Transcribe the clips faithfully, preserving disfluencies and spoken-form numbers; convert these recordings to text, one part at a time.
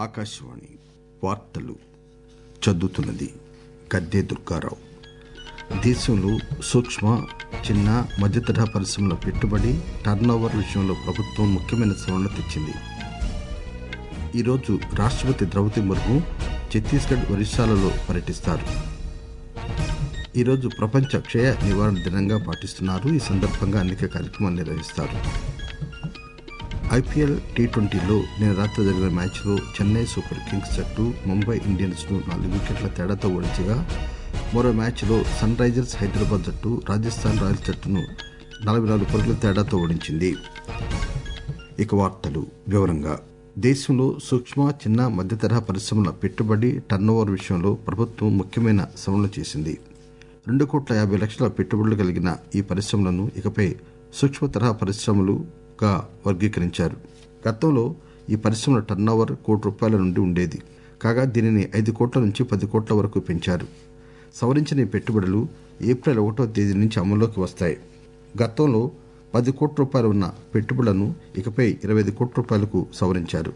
ఆకాశవాణి వార్తలు చదువుతున్నది గద్దే దుర్గారావు. దేశంలో సూక్ష్మ చిన్న మధ్యతరహా పరిశ్రమల పెట్టుబడి టర్నోవర్ విషయంలో ప్రభుత్వం ముఖ్యమైన సవరణ తెచ్చింది. ఈరోజు రాష్ట్రపతి ద్రౌపది ముర్ము ఛత్తీస్గఢ్, ఒరిస్సాలలో పర్యటిస్తారు. ఈరోజు ప్రపంచ క్షయ నివారణ దినంగా పాటిస్తున్నారు. ఈ సందర్భంగా అనేక కార్యక్రమాలు నిర్వహిస్తారు. ఐపీఎల్ టీ ట్వంటీలో నిన్న రాత్రి జరిగిన మ్యాచ్లో చెన్నై సూపర్ కింగ్స్ జట్టు ముంబై ఇండియన్స్ ను నాలుగు వికెట్ల తేడాతో ఓడించగా, మరో మ్యాచ్లో సన్ రైజర్స్ హైదరాబాద్ జట్టు రాజస్థాన్ రాయల్స్ జట్టును నలభై నాలుగు పరుగుల తేడాతో ఓడించింది. ఇక వార్తలు వివరంగా. దేశంలో సూక్ష్మ చిన్న మధ్యతరహా పరిశ్రమల పెట్టుబడి టర్నోవర్ విషయంలో ప్రభుత్వం ముఖ్యమైన సవరణలు చేసింది. రెండు కోట్ల యాభై లక్షల పెట్టుబడులు కలిగిన ఈ పరిశ్రమలను ఇకపై సూక్ష్మ తరహా పరిశ్రమలుగా వర్గీకరించారు. గతంలో ఈ పరిశ్రమల టర్నోవర్ కోటి రూపాయల నుండి ఉండేది. కాగా దీనిని ఐదు కోట్ల నుంచి పది కోట్ల వరకు పెంచారు. సవరించిన ఈ పెట్టుబడులు ఏప్రిల్ ఒకటో తేదీ నుంచి అమల్లోకి వస్తాయి. గతంలో పది కోట్ల రూపాయలు ఉన్న పెట్టుబడులను ఇకపై ఇరవై ఐదు కోట్ల రూపాయలకు సవరించారు.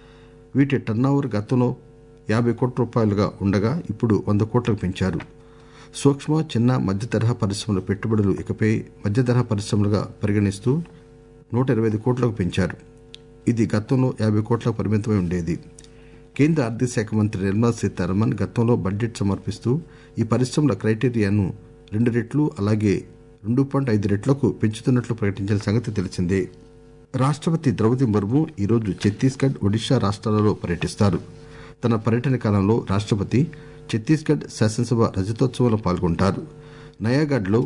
వీటి టర్నోవర్ గతంలో యాభై కోట్ల రూపాయలుగా ఉండగా ఇప్పుడు వంద కోట్లకు పెంచారు. సూక్ష్మ చిన్న మధ్య తరహా పరిశ్రమల పెట్టుబడులు ఇకపై మధ్య తరహా పరిశ్రమలుగా పరిగణిస్తూ నూట ఇరవై ఐదు కోట్లకు పెంచారు. ఇది గతంలో యాభై కోట్లకు పరిమితమై ఉండేది. కేంద్ర ఆర్థిక శాఖ మంత్రి నిర్మలా సీతారామన్ గతంలో బడ్జెట్ సమర్పిస్తూ ఈ పరిశ్రమల క్రైటీరియాను రెండు రెట్లు అలాగే రెండు పాయింట్ ఐదు రెట్లకు పెంచుతున్నట్లు ప్రకటించిన సంగతి తెలిసిందే. రాష్ట్రపతి ద్రౌపది ముర్ము ఈరోజు ఛత్తీస్గఢ్, ఒడిశా రాష్ట్రాలలో పర్యటిస్తారు. తన పర్యటన కాలంలో రాష్ట్రపతి ఛత్తీస్గఢ్ శాసనసభ రజతోత్సవంలో పాల్గొంటారు. నయాగఢ్లో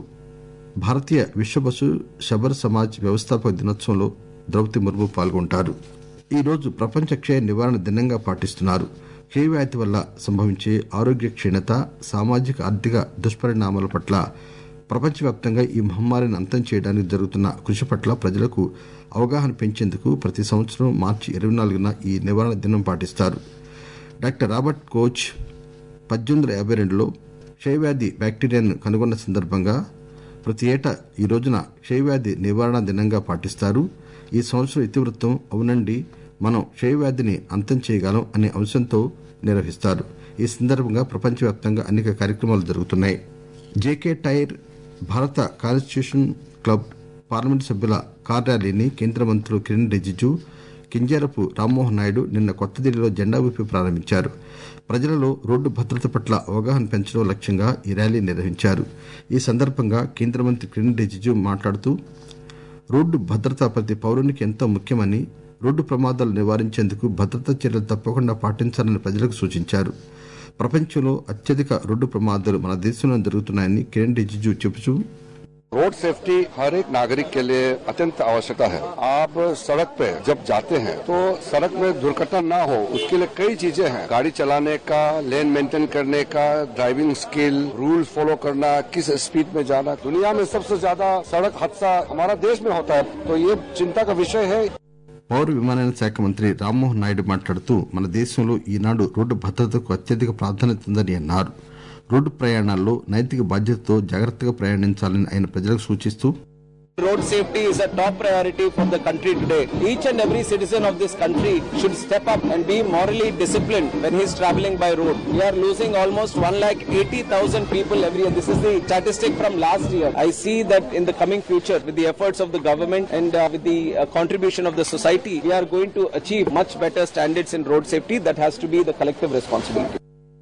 భారతీయ విశ్వబసు శబర్ సమాజ్ వ్యవస్థాపక దినోత్సవంలో ద్రౌపది ముర్ము పాల్గొంటారు. ఈరోజు ప్రపంచ క్షయ నివారణ దినంగా పాటిస్తున్నారు. క్షయవ్యాధి వల్ల సంభవించే ఆరోగ్య క్షీణత, సామాజిక ఆర్థిక దుష్పరిణామాల పట్ల ప్రపంచవ్యాప్తంగా ఈ మహమ్మారిని అంతం చేయడానికి జరుగుతున్న కృషి పట్ల ప్రజలకు అవగాహన పెంచేందుకు ప్రతి సంవత్సరం మార్చి ఇరవై నాలుగున ఈ నివారణ దినం పాటిస్తారు. డాక్టర్ రాబర్ట్ కోచ్ పద్దెనిమిది వందల యాభై రెండులో క్షయవ్యాధి బ్యాక్టీరియాను కనుగొన్న సందర్భంగా ప్రతి ఏటా ఈ రోజున క్షయవ్యాధి నివారణ దినంగా పాటిస్తారు. ఈ సంవత్సరం ఇతివృత్తం అవునండి, మనం క్షయవ్యాధిని అంతం చేయగలం అనే అంశంతో నిర్వహిస్తారు. ఈ సందర్భంగా ప్రపంచవ్యాప్తంగా అనేక కార్యక్రమాలు జరుగుతున్నాయి. జేకే టైర్ భారత కాన్స్టిట్యూషన్ క్లబ్ పార్లమెంటు సభ్యుల కార్ ర్యాలీని కేంద్ర మంత్రులు కిరణ్ రిజిజు, కింజారపు రామ్మోహన్ నాయుడు నిన్న కొత్త ఢిల్లీలో జెండా ఊపి ప్రారంభించారు. ప్రజలలో రోడ్డు భద్రత పట్ల అవగాహన పెంచడం లక్ష్యంగా ఈ ర్యాలీ నిర్వహించారు. ఈ సందర్భంగా కేంద్ర మంత్రి కిరణ్ రిజిజు మాట్లాడుతూ, రోడ్డు భద్రత ప్రతి పౌరునికి ఎంతో ముఖ్యమని, రోడ్డు ప్రమాదాలు నివారించేందుకు భద్రతా చర్యలు తప్పకుండా పాటించాలని ప్రజలకు సూచించారు. ప్రపంచంలో అత్యధిక రోడ్డు ప్రమాదాలు మన దేశంలో జరుగుతున్నాయని కిరణ్ రిజిజు చెబుతూ, रोड सेफ्टी हर एक नागरिक के लिए अत्यंत आवश्यकता है. आप सड़क पे जब जाते हैं तो सड़क में दुर्घटना ना हो उसके लिए कई चीजें हैं. गाड़ी चलाने का, लेन मेंटेन करने का, ड्राइविंग स्किल, रूल्स फॉलो करना, किस स्पीड में जाना. दुनिया में सबसे ज्यादा सड़क हादसा हमारा देश में होता है, तो ये चिंता का विषय है. పౌర విమానయాన శాఖ మంత్రి రామ్మోహన్ నాయుడు మాట్లాడుతూ, మన దేశంలో ఈనాడు రోడ్డు భద్రతకు అత్యధిక ప్రాధాన్యత ఉందని అన్నారు. రోడ్డు ప్రయాణాల్లో నైతిక బాధ్యతతో జాగ్రత్తగా ప్రయాణించాలని ఆయన ప్రజలకు సూచిస్తూ, Road safety is a top priority for the country today. Each and every citizen of this country should step up and be morally disciplined when he is traveling by road. We are losing almost one lakh eighty thousand people every year. This is the statistic from last year. I see that in the coming future, with the efforts of the government and uh, with the uh, contribution of the society, we are going to achieve much better standards in road safety. That has to be the collective responsibility.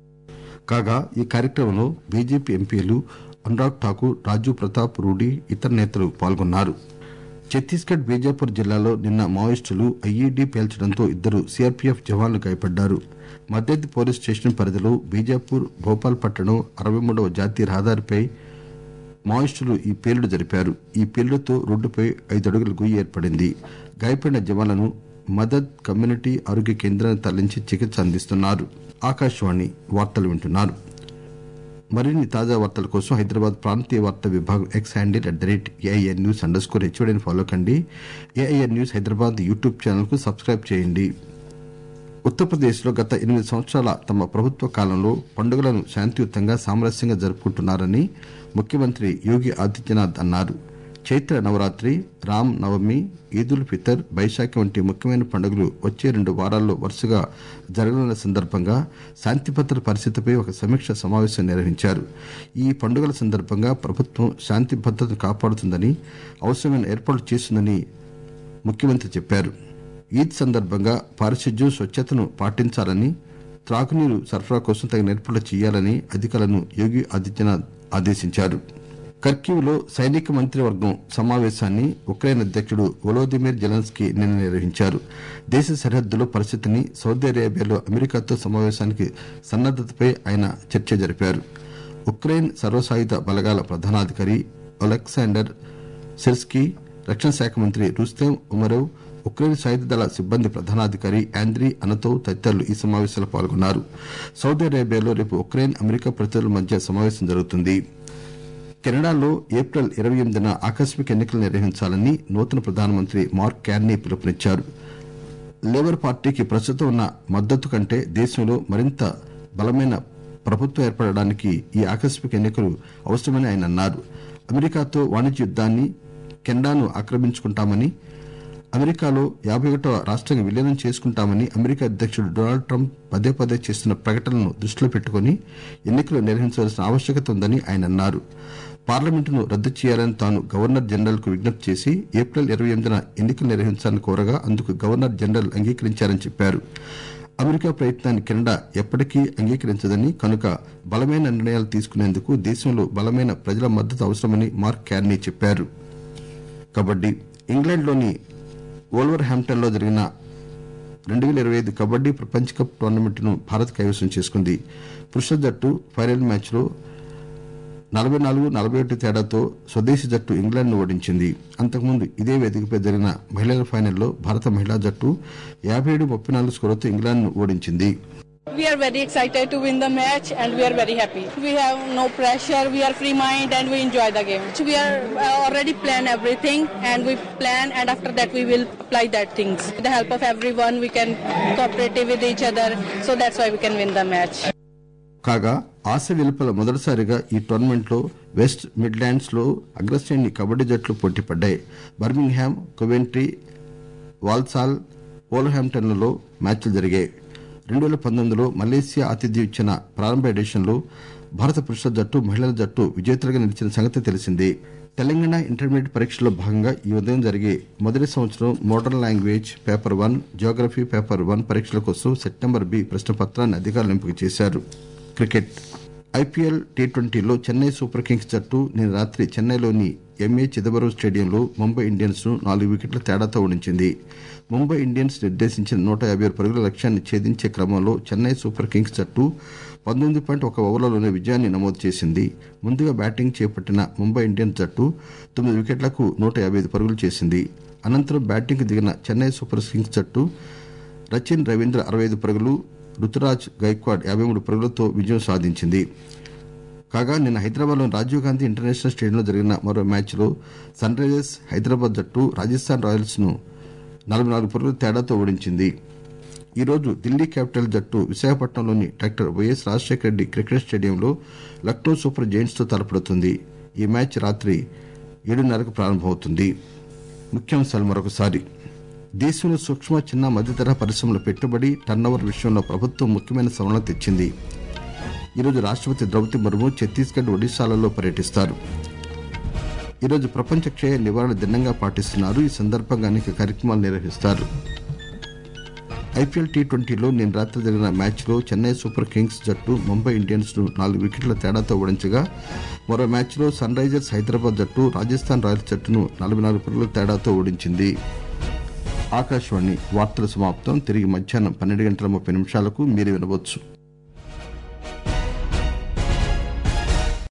కాగా ఈ కార్యక్రమంలో BJP ఎంపీలు అనురాగ్ ఠాకూర్, రాజు ప్రతాప్ రూడీ, ఇతర నేతలు పాల్గొన్నారు. ఛత్తీస్గఢ్ బీజాపూర్ జిల్లాలో నిన్న మావోయిస్టులు ఐఈడీ పేల్చడంతో ఇద్దరు సీఆర్పీఎఫ్ జవాన్లు గాయపడ్డారు. మద్దెద్ది పోలీస్ స్టేషన్ పరిధిలో బీజాపూర్ భోపాల్ పట్టణం అరవై మూడవ జాతీయ రహదారిపై మావోయిస్టులు ఈ పేలుడు జరిపారు. ఈ పేలుడుతో రోడ్డుపై ఐదు అడుగుల గొయ్యి ఏర్పడింది. గాయపడిన జవాన్లను మదద్ కమ్యూనిటీ ఆరోగ్య కేంద్రానికి తరలించి చికిత్స అందిస్తున్నారు. ఆకాశవాణి వార్తలు వింటున్నారు. మరిన్ని తాజా వార్తల కోసం హైదరాబాద్ ప్రాంతీయ వార్తా విభాగం X handle at the rate AIN news underscore హెచ్ఓడిని ఫాలో కండి. AIN news Hyderabad YouTube channel కు సబ్స్క్రైబ్ చేయండి. ఉత్తరప్రదేశ్ లో గత ఎనిమిది సంవత్సరాల తమ ప్రభుత్వ కాలంలో పండుగలను శాంతియుతంగా, సామరస్యంగా జరుపుకుంటున్నారని ముఖ్యమంత్రి యోగి ఆదిత్యనాథ్ అన్నారు. చైత్ర నవరాత్రి, రామ్ నవమి, ఈదుల్ ఫితర్, బైశాఖి వంటి ముఖ్యమైన పండుగలు వచ్చే రెండు వారాల్లో వరుసగా జరగనున్న సందర్భంగా శాంతి భద్రత పరిస్థితిపై ఒక సమీక్ష సమావేశం నిర్వహించారు. ఈ పండుగల సందర్భంగా ప్రభుత్వం శాంతి భద్రతను కాపాడుతుందని, అవసరమైన ఏర్పాట్లు చేస్తుందని ముఖ్యమంత్రి చెప్పారు. ఈద్ సందర్భంగా పారిశుధ్యం, స్వచ్ఛతను పాటించాలని, త్రాగునీరు సరఫరా కోసం తగిన ఏర్పాట్లు చేయాలని అధికారులను యోగి ఆదిత్యనాథ్ ఆదేశించారు. కర్కీవ్లో సైనిక మంత్రివర్గం సమావేశాన్ని ఉక్రెయిన్ అధ్యక్షుడు వొలోదిమిర్ జెలెన్స్కీ నిన్న నిర్వహించారు. దేశ సరిహద్దులో పరిస్థితిని, సౌదీ అరేబియాలో అమెరికాతో సమావేశానికి సన్నద్దతపై ఆయన చర్చ జరిపారు. ఉక్రెయిన్ సర్వసాయుధ బలగాల ప్రధానాధికారి ఒలెక్సాండర్ సిర్స్కీ, రక్షణ శాఖ మంత్రి రుస్తెం ఉమరోవ్, ఉక్రెయిన్ సాయుధ దళ సిబ్బంది ప్రధానాధికారి ఆంద్రీ అనతోవ్ తదితరులు ఈ సమావేశంలో పాల్గొన్నారు. సౌదీ అరేబియాలో రేపు ఉక్రెయిన్, అమెరికా ప్రతినిధుల మధ్య సమావేశం జరుగుతుంది. కెనడాలో ఏప్రిల్ ఇరవై ఎనిమిదిన ఆకస్మిక ఎన్నికలు నిర్వహించాలని నూతన ప్రధానమంత్రి మార్క్ కార్నీ పిలుపునిచ్చారు. లేబర్ పార్టీకి ప్రస్తుతం ఉన్న మద్దతు కంటే దేశంలో మరింత బలమైన ప్రభుత్వం ఏర్పడడానికి ఈ ఆకస్మిక ఎన్నికలు అవసరమని ఆయన అన్నారు. అమెరికాతో వాణిజ్య యుద్దాన్ని కెనడాను ఆక్రమించుకుంటామని, అమెరికాలో యాభై ఒకటవ రాష్ట్రంగా విలీనం చేసుకుంటామని అమెరికా అధ్యక్షుడు డొనాల్డ్ ట్రంప్ పదే పదే చేస్తున్న ప్రకటనలను దృష్టిలో పెట్టుకుని ఎన్నికలు నిర్వహించవలసిన ఆవశ్యకత ఉందని ఆయన అన్నారు. పార్లమెంటును రద్దు చేయాలని తాను గవర్నర్ జనరల్ కు విజ్ఞప్తి చేసి ఏప్రిల్ ఇరవై ఎనిమిదిన ఎన్నికలు నిర్వహించాలని కోరగా అందుకు గవర్నర్ జనరల్ అంగీకరించారని చెప్పారు. అమెరికా ప్రయత్నాన్ని కెనడా ఎప్పటికీ అంగీకరించదని, కనుక బలమైన నిర్ణయాలు తీసుకునేందుకు దేశంలో బలమైన ప్రజల మద్దతు అవసరమని మార్క్ కార్నీ చెప్పారు. కబడ్డీ. ఇంగ్లాండ్లోని వోల్వర్ హ్యాంప్టన్ లో జరిగిన రెండు వేల ఇరవై ఐదు కబడ్డీ ప్రపంచ కప్ టోర్నమెంట్ ను భారత్ కైవసం చేసుకుంది. పురుషుల జట్టు ఫైనల్ మ్యాచ్ లో నలభై నాలుగు నలభై ఒకటి తేడాతో స్వదేశీ జట్టు ఇంగ్లాండ్ ను ఓడించింది. అంతకుముందు ఇదే వేదికపై జరిగిన మహిళల ఫైనల్లో భారత మహిళా జట్టు యాభై ఏడు ముప్పై నాలుగు స్కోరుతో ఇంగ్లాండ్ ను ఓడించింది. We are very excited to win the match and we are very happy. We have no pressure, we are free mind and we enjoy the game. We are already plan everything and we plan and after that we will apply that things. With the help of everyone we can cooperate with each other, so that's why we can win the match. కాగా Asia వెలుపల మొదటిసారిగా ఈ tournament లో west Midlands లో అగ్రశ్రేణి కబడ్డీ జట్లు పోటీపడ్డాయి. Birmingham, Coventry, వాల్సాల్, వోల్వర్హాంప్టన్లలో మ్యాచ్లు జరిగాయి. రెండు వేల పంతొమ్మిదిలో మలేసియా ఆతిథ్యం ఇచ్చిన ప్రారంభ ఎడిషన్లో భారత పురుషుల జట్టు, మహిళల జట్టు విజేతలుగా నిలిచిన సంగతి తెలిసిందే. తెలంగాణ ఇంటర్మీడియట్ పరీక్షల్లో భాగంగా ఈ ఉదయం జరిగే మొదటి సంవత్సరం modern language paper one, geography paper one పరీక్షల కోసం సెప్టెంబర్ బి ప్రశ్నపత్రాన్ని అధికారులు ఎంపిక చేశారు. క్రికెట్. ఐపీఎల్ టీ ట్వంటీలో చెన్నై సూపర్ కింగ్స్ జట్టు నిన్న రాత్రి చెన్నైలోని ఎంఏ చిదంబరం స్టేడియంలో ముంబై ఇండియన్స్ ను నాలుగు వికెట్ల తేడాతో ఓడించింది. ముంబై ఇండియన్స్ నిర్దేశించిన నూట యాభై ఆరు పరుగుల లక్ష్యాన్ని ఛేదించే క్రమంలో చెన్నై సూపర్ కింగ్స్ జట్టు పంతొమ్మిది పాయింట్ ఒక ఓవర్లలోనే విజయాన్ని నమోదు చేసింది. ముందుగా బ్యాటింగ్ చేపట్టిన ముంబై ఇండియన్స్ జట్టు తొమ్మిది వికెట్లకు నూట యాభై ఐదు పరుగులు చేసింది. అనంతరం బ్యాటింగ్ దిగిన చెన్నై సూపర్ కింగ్స్ జట్టు రచిన్ రవీంద్ర అరవై ఐదు పరుగులు, రుతురాజ్ గైక్వాడ్ యాభై మూడు పరుగులతో విజయం సాధించింది. కాగా నిన్న హైదరాబాద్ లోని రాజీవ్ గాంధీ ఇంటర్నేషనల్ స్టేడియంలో జరిగిన మరో మ్యాచ్ లో సన్ రైజర్స్ హైదరాబాద్ జట్టు రాజస్థాన్ రాయల్స్ ను నలభై నాలుగు పరుగుల తేడాతో ఓడించింది. ఈ రోజు ఢిల్లీ క్యాపిటల్ జట్టు విశాఖపట్నంలోని doctor YS Rajasekhara Reddy cricket స్టేడియంలో లక్నో సూపర్ జైంట్స్ తో తలపడుతుంది. ఈ మ్యాచ్ రాత్రి ఏడున్నరకు ప్రారంభమవుతుంది. ముఖ్యాంశాలు మరొకసారి. దేశంలో సూక్ష్మ, చిన్న, మధ్యతరహా పరిశ్రమల పెట్టుబడి, టర్నోవర్ విషయంలో ప్రభుత్వం ముఖ్యమైన సవరణ తెచ్చింది. ఈరోజు రాష్టపతి ద్రౌపది ముర్ము ఛత్తీస్గఢ్, ఒడిశాలలో పర్యటిస్తారు. ఈరోజు ప్రపంచ క్షయ నివారణ దినంగా పాటిస్తున్నారు. ఈ సందర్భంగా అనేక కార్యక్రమాలు నిర్వహిస్తారు. ఐపీఎల్ టీ ట్వంటీలో నిన్న రాత్రి జరిగిన మ్యాచ్ లో చెన్నై సూపర్ కింగ్స్ జట్టు ముంబై ఇండియన్స్ ను నాలుగు వికెట్ల తేడాతో ఓడించగా, మరో మ్యాచ్ లో సన్ రైజర్స్ హైదరాబాద్ జట్టు రాజస్థాన్ రాయల్స్ జట్టును నలభై నాలుగు పరుగుల తేడాతో ఓడించింది. ఆకాశవాణి వార్తల సమాప్తం. తిరిగి మధ్యాహ్నం పన్నెండు గంటల ముప్పై నిమిషాలకు మీరు వినవచ్చు.